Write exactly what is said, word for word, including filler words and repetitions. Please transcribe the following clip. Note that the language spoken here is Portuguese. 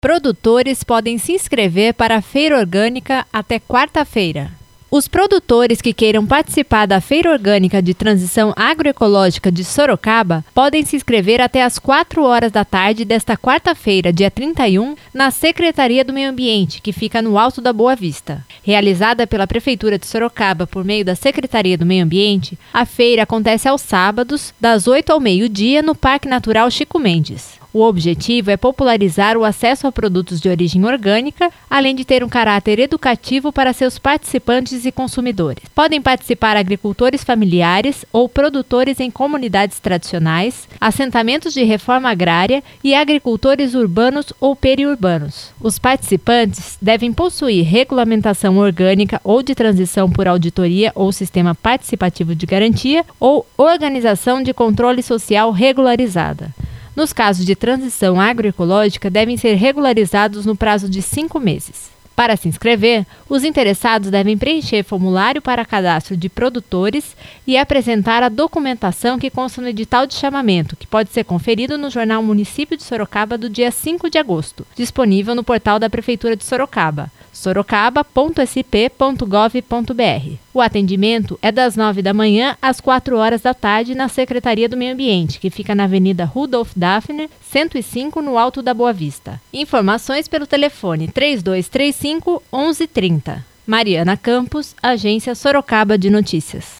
Produtores podem se inscrever para a Feira Orgânica até quarta-feira. Os produtores que queiram participar da Feira Orgânica de Transição Agroecológica de Sorocaba podem se inscrever até às quatro horas da tarde desta quarta-feira, dia trinta e um, na Secretaria do Meio Ambiente, que fica no Alto da Boa Vista. Realizada pela Prefeitura de Sorocaba por meio da Secretaria do Meio Ambiente, a feira acontece aos sábados, das oito ao meio-dia, no Parque Natural Chico Mendes. O objetivo é popularizar o acesso a produtos de origem orgânica, além de ter um caráter educativo para seus participantes e consumidores. Podem participar agricultores familiares ou produtores em comunidades tradicionais, assentamentos de reforma agrária e agricultores urbanos ou periurbanos. Os participantes devem possuir regulamentação orgânica ou de transição por auditoria ou sistema participativo de garantia ou organização de controle social regularizada. Nos casos de transição agroecológica, devem ser regularizados no prazo de cinco meses. Para se inscrever, os interessados devem preencher formulário para cadastro de produtores e apresentar a documentação que consta no edital de chamamento, que pode ser conferido no jornal Município de Sorocaba do dia cinco de agosto, disponível no portal da Prefeitura de Sorocaba, sorocaba ponto s p ponto gov ponto b r. O atendimento é das nove da manhã às quatro horas da tarde na Secretaria do Meio Ambiente, que fica na Avenida Rudolf Daphner, cento e cinco, no Alto da Boa Vista. Informações pelo telefone três dois três cinco, onze trinta. Mariana Campos, Agência Sorocaba de Notícias.